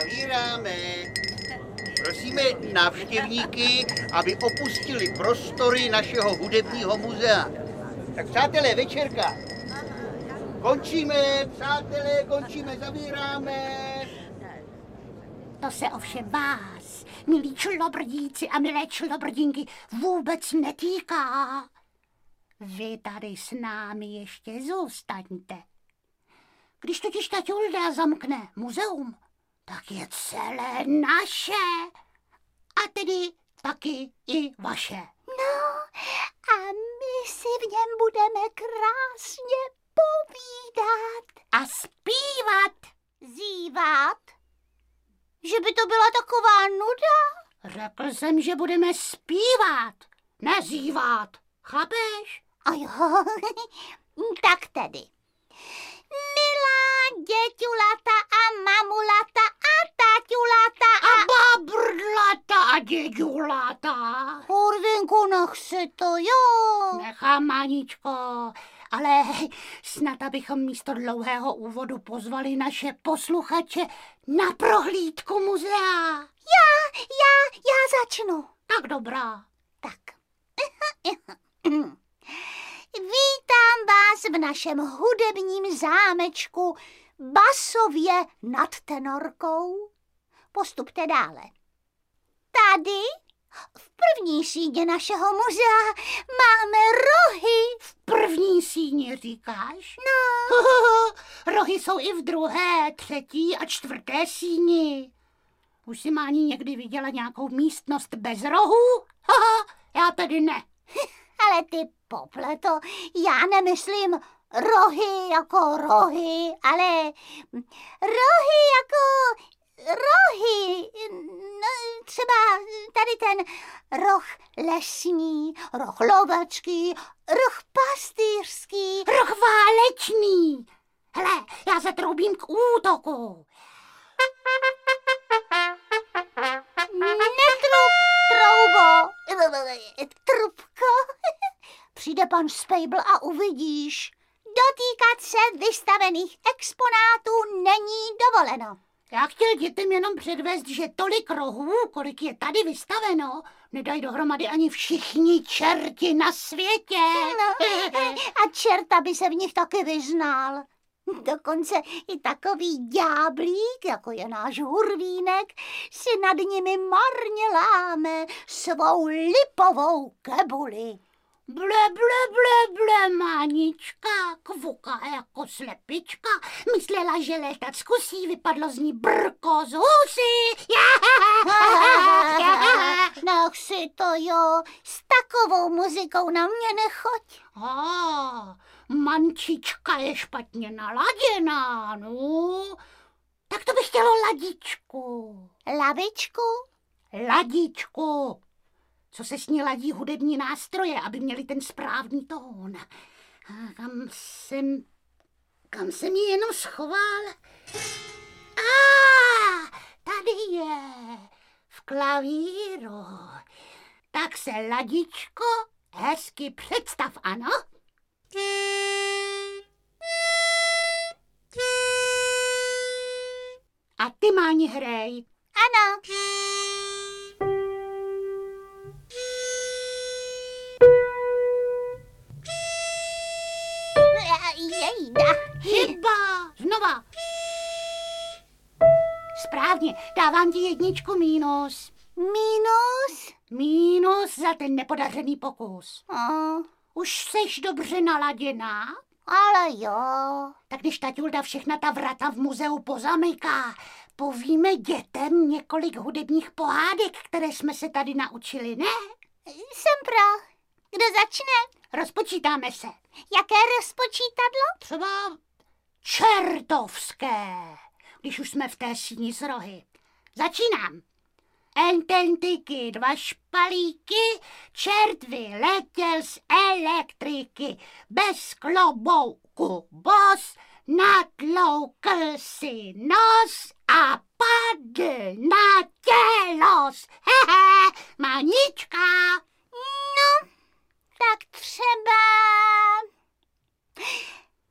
Zavíráme. Prosíme návštěvníky, aby opustili prostory našeho hudebního muzea. Tak přátelé, večerka. Končíme, přátelé, končíme, zavíráme. To se ovšem vás, milí člobrdíci a milé člobrdinky, vůbec netýká. Vy tady s námi ještě zůstaňte. Když totiž ta Tilda zamkne muzeum, tak je celé naše. A tedy taky i vaše. No, a my si v něm budeme krásně povídat. A zpívat. Zívat? Že by to byla taková nuda? Řekl jsem, že budeme zpívat, nezívat. Chápeš? A jo, tak tedy. Milá děťulata a mamulata a taťulata a babrdlata a děďulata. Hurvinku, nech si to, jo. Nechám, Máničko, ale snad abychom místo dlouhého úvodu pozvali naše posluchače na prohlídku muzea. Já začnu. Tak dobrá. Tak. Vítám vás v našem hudebním zámečku Basově nad Tenorkou. Postupte dále. Tady, v první síně našeho muzea, máme rohy. V první síni říkáš? No. Rohy jsou i v druhé, třetí a čtvrté síni. Už si, Máni, někdy viděla nějakou místnost bez rohů? Já tedy ne. Ale ty popleto, já nemyslím rohy jako rohy, ale rohy jako rohy. No, třeba tady ten roh lesní, roh lovecký, roh pastýřský. Roh válečný. Hele, já zatroubím k útoku. Netrup, troubo, trubko. Přijde pan Spejbl a uvidíš. Dotýkat se vystavených exponátů není dovoleno. Já chtěl dětem jenom předvést, že tolik rohů, kolik je tady vystaveno, nedají dohromady ani všichni čerti na světě. No, a čerta by se v nich taky vyznal. Dokonce i takový ďáblík, jako je náš Hurvínek, si nad nimi marně láme svou lipovou kebuli. Ble, ble, ble, ble, Mánička, kvuká jako slepička. Myslela, že létat zkusí, vypadlo z ní brko z husy. Nech si to, jo, s takovou muzikou na mě nechoď. Mančička je špatně naladěná, no. Tak to bych chtělo ladičku. Lavičku? Ladičku. Co se s ní ladí hudební nástroje, aby měli ten správný tón. Kam jsem ji jenom schoval? Tady je, v klavíru. Tak se, ladičko, hezky představ, ano? A ty, Máni, hrej. Ano. Jejda. Chyba. Znova. Správně, dávám ti 1 mínus. Mínus? Mínus za ten nepodařený pokus. Oh. Už seš dobře naladěná? Ale jo. Tak když ta Tilda všechna ta vrata v muzeu pozamyká, povíme dětem několik hudebních pohádek, které jsme se tady naučili, ne? Jsem pro. Kdo začne? Rozpočítáme se. Jaké rozpočítadlo? Třeba čertovské, když už jsme v té síni s rohy. Začínám. Ententiky, 2 špalíky, čert vyletěl z elektriky, bez klobouku bos, natloukl si nos a padl na tělos. Hehe, Manička. No, tak třeba